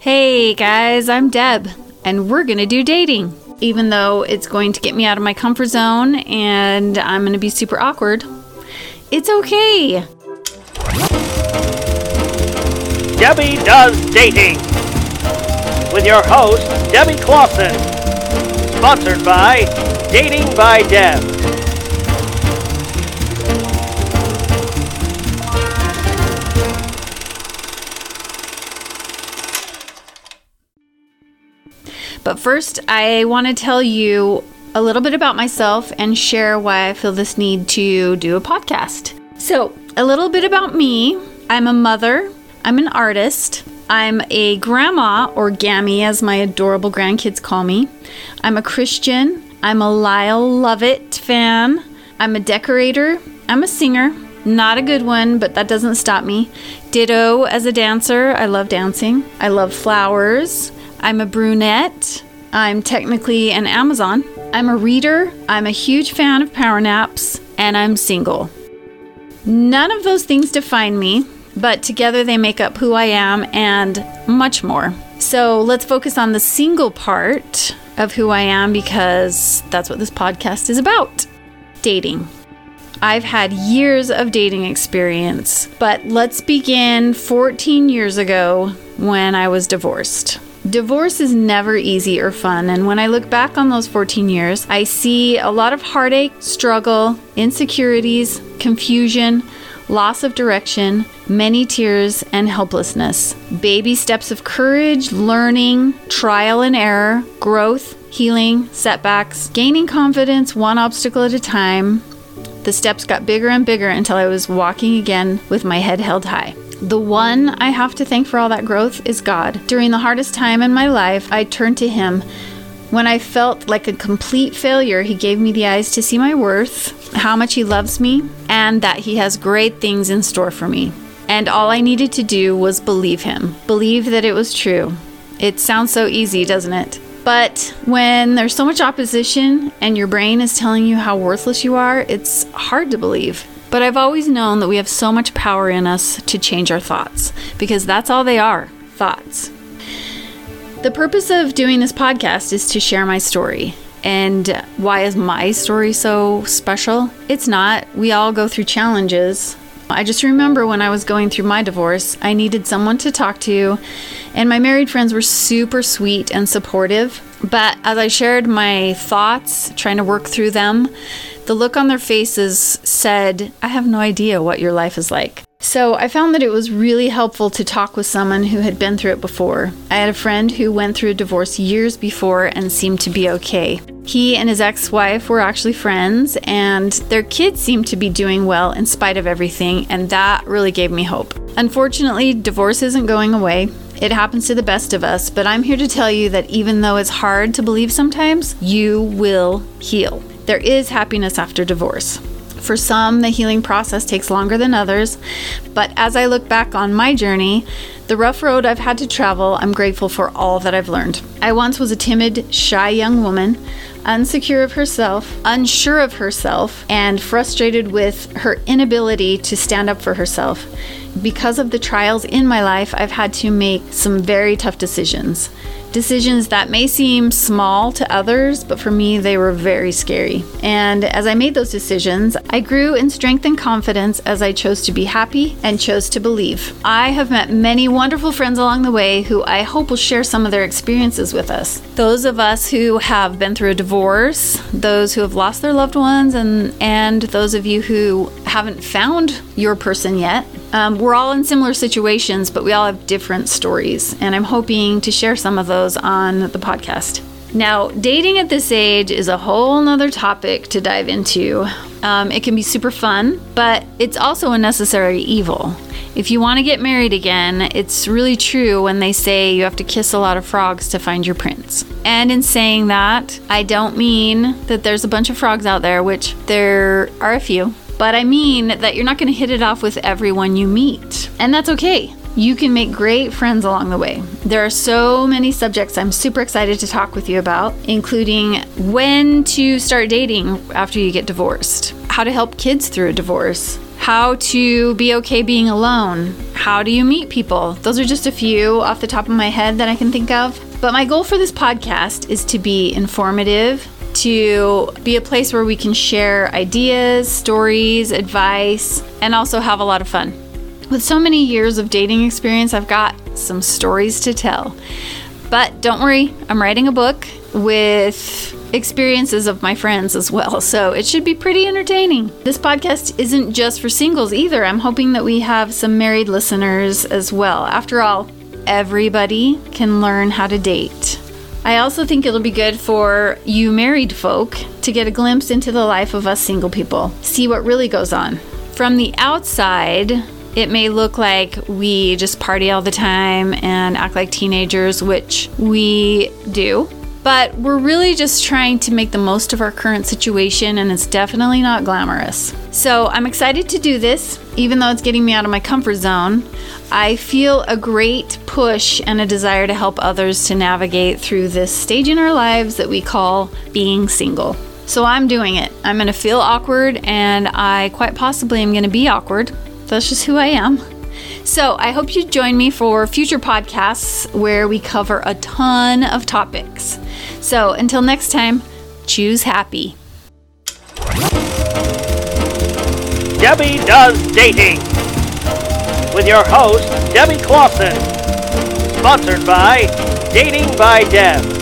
Hey guys, I'm Deb, and we're gonna do dating. Even though it's going to get me out of my comfort zone and I'm gonna be super awkward, it's okay. Debbie Does Dating with your host, Debbie Clausen. Sponsored by Dating by Deb. But first, I want to tell you a little bit about myself and share why I feel this need to do a podcast. So, a little bit about me. I'm a mother. I'm an artist. I'm a grandma, or Gammy as my adorable grandkids call me. I'm a Christian. I'm a Lyle Lovett fan. I'm a decorator. I'm a singer. Not a good one, but that doesn't stop me. Ditto as a dancer. I love dancing. I love flowers. I'm a brunette. I'm technically an Amazon. I'm a reader. I'm a huge fan of power naps. And I'm single. None of those things define me, but together they make up who I am and much more. So let's focus on the single part of who I am because that's what this podcast is about. Dating. I've had years of dating experience, but let's begin 14 years ago when I was divorced. Divorce is never easy or fun, and when I look back on those 14 years, I see a lot of heartache, struggle, insecurities, confusion, loss of direction, many tears, and helplessness. Baby steps of courage, learning, trial and error, growth, healing, setbacks, gaining confidence one obstacle at a time. The steps got bigger and bigger until I was walking again with my head held high. The one I have to thank for all that growth is God. During the hardest time in my life, I turned to Him. When I felt like a complete failure, He gave me the eyes to see my worth, how much He loves me, and that He has great things in store for me. And all I needed to do was believe Him. Believe that it was true. It sounds so easy, doesn't it? But when there's so much opposition and your brain is telling you how worthless you are, it's hard to believe. But I've always known that we have so much power in us to change our thoughts, because that's all they are, thoughts. The purpose of doing this podcast is to share my story. And why is my story so special? It's not. We all go through challenges. I just remember when I was going through my divorce, I needed someone to talk to, and my married friends were super sweet and supportive. But as I shared my thoughts, trying to work through them, the look on their faces said, I have no idea what your life is like. So I found that it was really helpful to talk with someone who had been through it before. I had a friend who went through a divorce years before and seemed to be okay. He and his ex-wife were actually friends, and their kids seemed to be doing well in spite of everything, and that really gave me hope. Unfortunately, divorce isn't going away. It happens to the best of us, but I'm here to tell you that even though it's hard to believe sometimes, you will heal. There is happiness after divorce. For some, the healing process takes longer than others, but as I look back on my journey, the rough road I've had to travel, I'm grateful for all that I've learned. I once was a timid, shy young woman, unsure of herself, and frustrated with her inability to stand up for herself. Because of the trials in my life, I've had to make some very tough decisions. Decisions that may seem small to others, but for me, they were very scary. And as I made those decisions, I grew in strength and confidence as I chose to be happy and chose to believe. I have met many wonderful friends along the way who I hope will share some of their experiences with us. Those of us who have been through a divorce, those who have lost their loved ones, and those of you who haven't found your person yet. We're all in similar situations, but we all have different stories, and I'm hoping to share some of those on the podcast. Now, dating at this age is a whole nother topic to dive into. It can be super fun, but it's also a necessary evil. If you want to get married again, it's really true when they say you have to kiss a lot of frogs to find your prince. And in saying that, I don't mean that there's a bunch of frogs out there, which there are a few. But I mean that you're not going to hit it off with everyone you meet. And that's okay. You can make great friends along the way. There are so many subjects I'm super excited to talk with you about, including when to start dating after you get divorced, how to help kids through a divorce, how to be okay being alone, how do you meet people. Those are just a few off the top of my head that I can think of. But my goal for this podcast is to be informative, to be a place where we can share ideas, stories, advice, and also have a lot of fun. With so many years of dating experience, I've got some stories to tell. But don't worry, I'm writing a book with experiences of my friends as well, so it should be pretty entertaining. This podcast isn't just for singles either. I'm hoping that we have some married listeners as well. After all, everybody can learn how to date. I also think it'll be good for you married folk to get a glimpse into the life of us single people, see what really goes on. From the outside, it may look like we just party all the time and act like teenagers, which we do. But we're really just trying to make the most of our current situation, and it's definitely not glamorous. So I'm excited to do this, even though it's getting me out of my comfort zone. I feel a great push and a desire to help others to navigate through this stage in our lives that we call being single. So I'm doing it. I'm going to feel awkward, and I quite possibly am going to be awkward. That's just who I am. So I hope you join me for future podcasts where we cover a ton of topics. So until next time, choose happy. Debbie Does Dating with your host, Debbie Clausen. Sponsored by Dating by Deb.